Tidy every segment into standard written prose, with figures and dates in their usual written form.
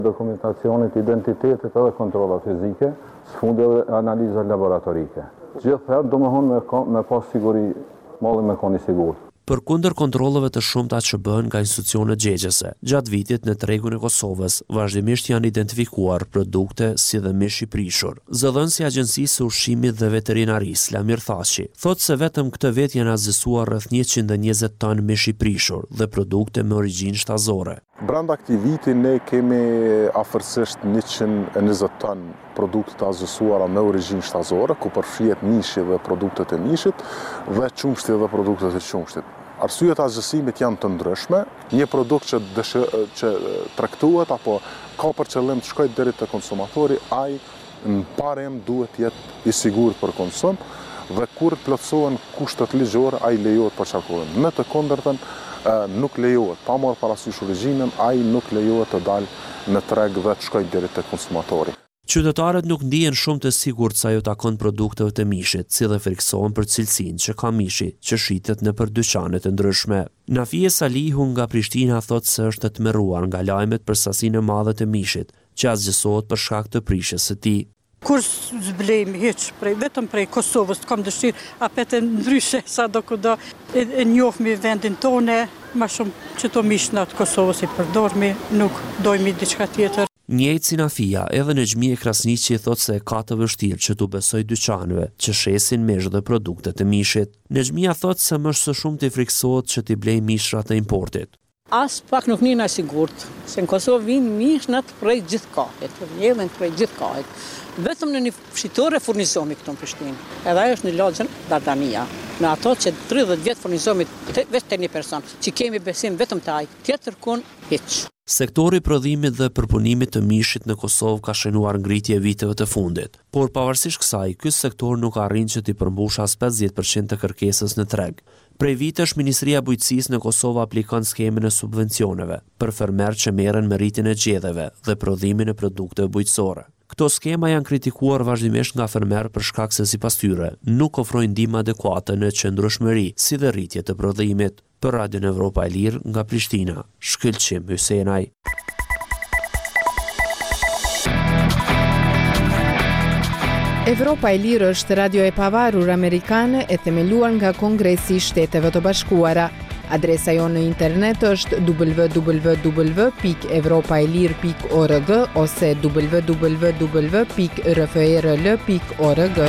Dokumentacionit, identitetit edhe kontrolla fizike, sfundje dhe analiza laboratorike. Gjithëherë domethënë me pas siguri, malli me koni sigurt. Përkundër kontrolleve të shumta që bëhen nga institucionet gjegjëse, gjatë vitit në tregun e Kosovës vazhdimisht janë identifikuar produkte si dhe mish i prishur. Zëdhënësi i Agjencisë së Ushqimit dhe Veterinarisë, Lamir Thaçi, thotë se vetëm këtë vit janë azësuar rreth 120 ton mish i prishur dhe produkte me origjinë shtazore. Brenda këtij viti ne kemi afërsisht 120 ton produkte të azësuara me origjinë shtazore, ku përfshihet mishi dhe produktet e mishit dhe qumshti dhe produktet e qumshtit. Arsyet e azësimit janë të ndryshme. Një produkt që tregtohet apo ka për qëllim të shkojë deri te konsumatori, ai në parem duhet jetë i sigurt për konsum dhe kur plotësohen kushtet ligjore, ai lejohet për qarkullim. Në të kundërtën nuk lejohet, pa marrë parasysh origjinën, ai nuk lejohet të dalë në treg dhe të shkojë deri te konsumatori. Qytetarët nuk ndihen shumë të sigurt sa ju takon produkteve të mishit, si dhe friksohen për cilësinë që ka mishi, që shitet nëpër dyqane të ndryshme. Nafie Salihu nga Prishtina thotë se është e tmerruar nga lajmet për sasinë e madhe të mishit, që asgjësohet për shkak të prishjes së tij. Kur zblejmë vetëm prej Kosovës, kam dëshirë apet e ndryshe sa do kudo e njohmi vendin tone, ma shumë që to mish në atë Kosovës i përdormi, nuk dojmi diçka tjetër. Njëjtë si Nafia, edhe Nexhmia Krasniqi thotë se ka të vështirë që t'u besoj dyqanëve që shesin mish dhe produkte të mishit. Nexhmia thotë se më së shumti friksohet që t'i blej mishra të importit. As pak nuk njëna sigurt, se në Kosovë vinë mishnat prej gjithë kahit, vjedhen prej gjithë kahit. Vetëm në një fshitore furnizomi këtu në Prishtinë. Edhe ajo është në lagjën Dardania. Në ato që 30 vjet furnizomi vetë një person, që kemi besim vetëm të ai, tjetër kun hiç. Sektori i prodhimit dhe përpunimit të mishit në Kosovë ka shënuar ngritje viteve të fundit, por pavarësisht kësaj, ky sektor nuk arrin që t'i përmbush as 50% të kërkesës në treg. Prej vitesh, Ministria e Bujqësisë në Kosovë aplikon skemën e subvencioneve për fermerë që merren me rritjen e gjedheve dhe prodhimin e produkteve bujqësore. Këto skema janë kritikuar vazhdimisht nga fermerë për shkak se sipas tyre nuk ofrojnë ndihmë adekuate në qëndrueshmëri, si dhe rritje të prodhimit. Për Radion Evropa e Lirë nga Prishtina, Shkëlqim Hysenaj. Evropa e Lirë është radio e pavarur amerikane e themeluar nga Kongresi i Shteteve të Bashkuara. Adresa jonë në internet është www.evropaelir.org ose www.rfrl.org.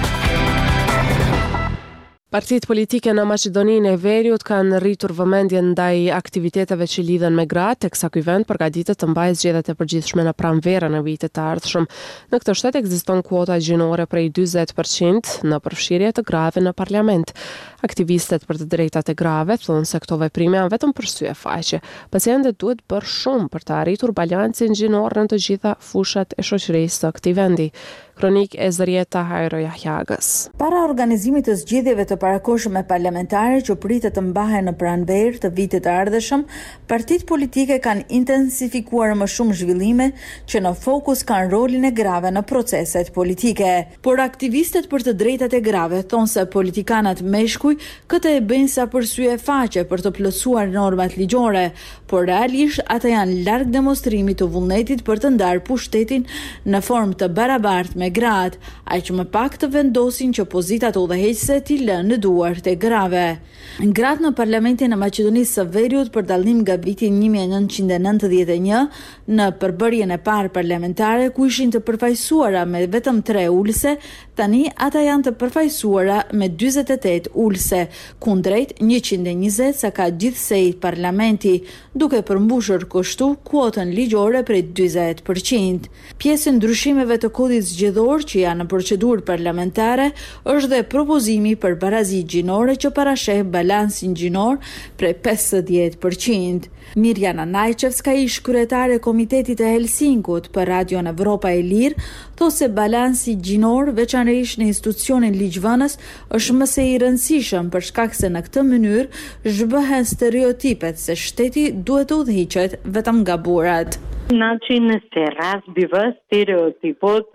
Partitë politike në Maqedoninë e Veriut kanë rritur vëmendjen ndaj aktiviteteve që lidhen me gratë, teksa ky vend përgatitet të mbajë zgjedhjet e përgjithshme në pranverën e vitit të ardhshëm. Në këtë shtet ekziston kuota gjinore prej 40% në përfshirje të grave në parlament. Aktivistët për të drejtat e grave thonë se këto veprime janë vetëm për sy e faqe. Pacientët duhet bërë shumë për të arritur balancin gjinor në të gjitha fushat e shoqërisë së këtij vendi. Kronik e Zërieta Hajro Jahjagës. Para organizimit të zgjedhjeve të parakohshme parlamentare që pritet të mbahen në pranverë të vitit të ardhshëm, partitë politike kanë intensifikuar më shumë zhvillime që në fokus kanë rolin e grave në proceset politike. Por aktivistët për të drejtat e grave thonë se politikanat meshkuj këtë e bëjnë sa për sy e faqe për të plotësuar normat ligjore, por realisht ata janë larg demonstrimit të vullnetit për të ndarë pushtetin në formë të barabartë me gratë, aq më pak të vendosin që pozitat udhëheqëse t'i lënë në duart e grave. Gratë në Parlamentin e Maqedonisë së Veriut për dallim nga viti 1991 në përbërjen e parë parlamentare ku ishin të përfaqësuara me vetëm 3 ulëse, tani ata janë të përfaqësuara me 48 ulëse, kundrejt 120 sa ka gjithsej parlamenti, duke përmbushur kështu kuotën ligjore prej 40%. Pjesë ndryshimeve të kodit zgjedhor që janë në procedurë parlamentare është dhe propozimi për barazi gjinore që parasheh balansin gjinor prej 50%. Mirjana Najqevska, ish kryetare e Komitetit të Helsinkut për Radion Evropa e Lirë, thotë se balansi gjinor, veçanërisht në institucionin ligjvënës, është më së i rëndësishëm për shkak se në këtë mënyrë zhbëhen stereotipet se shteti duhet të udhëhiqet vetëm nga burrat. Znači, në se razbива stereotipot za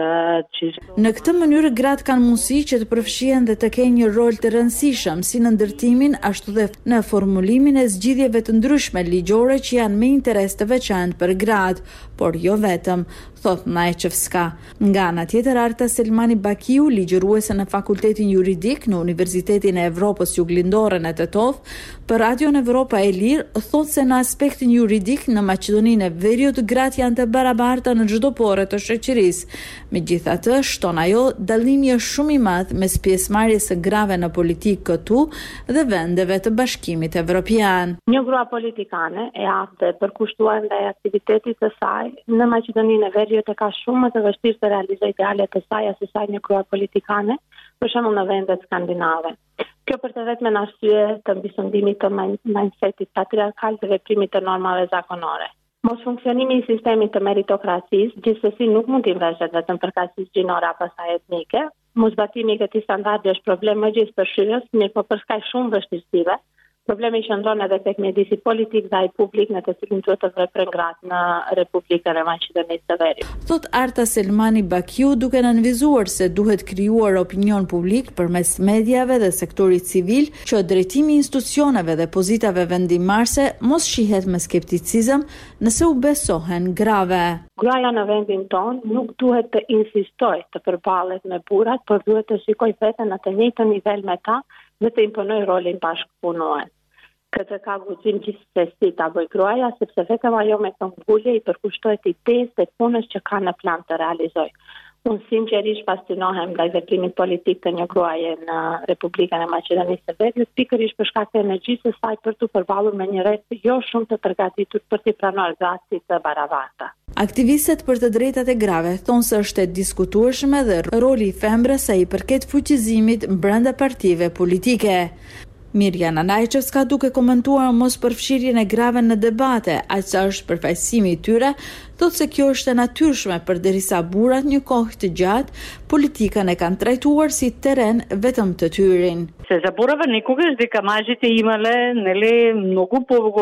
Në këtë mënyrë gratë kanë mundësi që të përfshihen dhe të kenë një rol të rëndësishëm si në ndërtimin ashtu dhe në formulimin e zgjidhjeve të ndryshme ligjore që janë me interes të veçantë për gratë, por jo vetëm, thot Najçevska. Nga ana tjetër, Arta Selmani Bakiu, ligjëruese në Fakultetin Juridik në Universitetin e Evropës Juglindore në Tetov, për Radion Evropa e Lirë, thot se në aspektin juridik në Maqedoninë e Veriut gratë janë të barabarta në çdo pore të shoqërisë. Megjithatë, shton ajo, dallimi është shumë i madh mes pjesëmarrjes së grave në politikë këtu dhe vendeve të Bashkimit Evropian. Një grua politikane e aftë përkushtuar ndaj aktivitetit të saj në Maqedoninë e Veriut e ka shumë më të vështirë të realizojë idealet e saj se sa një grua politikane, për shembull në vendet skandinave. Kjo për të vetmen arsye të mbisëndimit të mindsetit patriarkal të veprimit të normave zakonore. Mos funksionimi i sistemit të meritokracisë gjithsesi nuk mund të investet vetëm për klasë gjinore apo sa etnike. Mosbatimi i këtij standardi është problem më gjithëpërfshirës, mirë po për shkak shumë vështirësive. Problemi qëndron edhe tek mjedisi politik dhe ai publik në të cilin duhet të veprojnë gratë në Republikën e Maqedonisë së Veriut. Thot Arta Selmani Bakiu, duke nënvizuar se duhet krijuar opinion publik përmes mediave dhe sektorit civil që drejtimi i institucioneve dhe pozitave vendimmarrëse mos shihet me skepticizëm nëse u besohen grave. Gruaja në vendin tonë nuk duhet të insistojë të përballet me burrat, por duhet të shikojë veten në të njëjtën nivel me ta dhe të imponojë rolin bashkëpunues. Këtë ka guxim gjithsesi ta bëjë gruaja, sepse vetëm ajo me këtë ngulje i përkushtohet idesë dhe punës që ka në plan të realizojë. Unë sinqerisht fascinohem ndaj veprimit politik të një gruaje në Republikën e Maqedonisë së Veriut, pikërisht për shkak të energjisë së saj për të përballur me një rreth jo shumë të përgatitur për të pranuar gratë të barabarta. Aktivistët për të drejtat e grave thonë se është e diskutueshme dhe roli i femrës sa i përket fuqizimit brenda partive politike. Mirjana Najçevska, duke komentuar mos përfshirjen e grave në debate, aq sa është përfaqësimi i tyre, thotë se kjo është e natyrshme përderisa burrat një kohë të gjatë politikën e kanë trajtuar si terren vetëm të tyrin. Se заборава никогаш дека мажите имале, нели, многу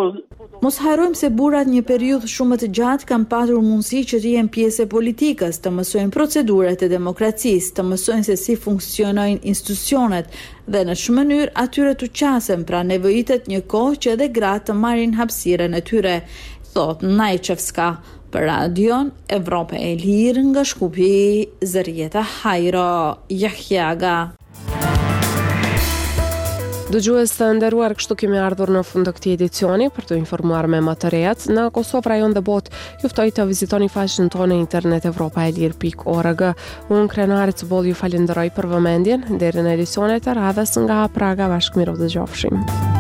Mos harrojmë se burrat një periudhë shumë të gjatë kanë patur mundësi që të jenë pjesë e politikës, të mësojnë procedurat e demokracisë, të mësojnë se si funksionojnë institucionet dhe në çmë mënyrë atyre t'u qasen, pra nevojitet një kohë që edhe gratë të marrin hapësirën e tyre, thot Najçevska. Për Radion Evropa e Lirë nga Shkupi, Zërieta Hajro, Jahjaga. Dëgjues të nderuar, kështu kemi ardhur në fund të këtij edicioni. Për të informuar me më të rehat në Kosovë, rajon dhe botë, ju ftoj të vizitoni faqen tonë internet evropaelir.org. Unë Krenari Cubol ju falenderoj për vëmendjen deri në edicionet e radhës nga Praga. Bashkëmirë, dëgjofshim.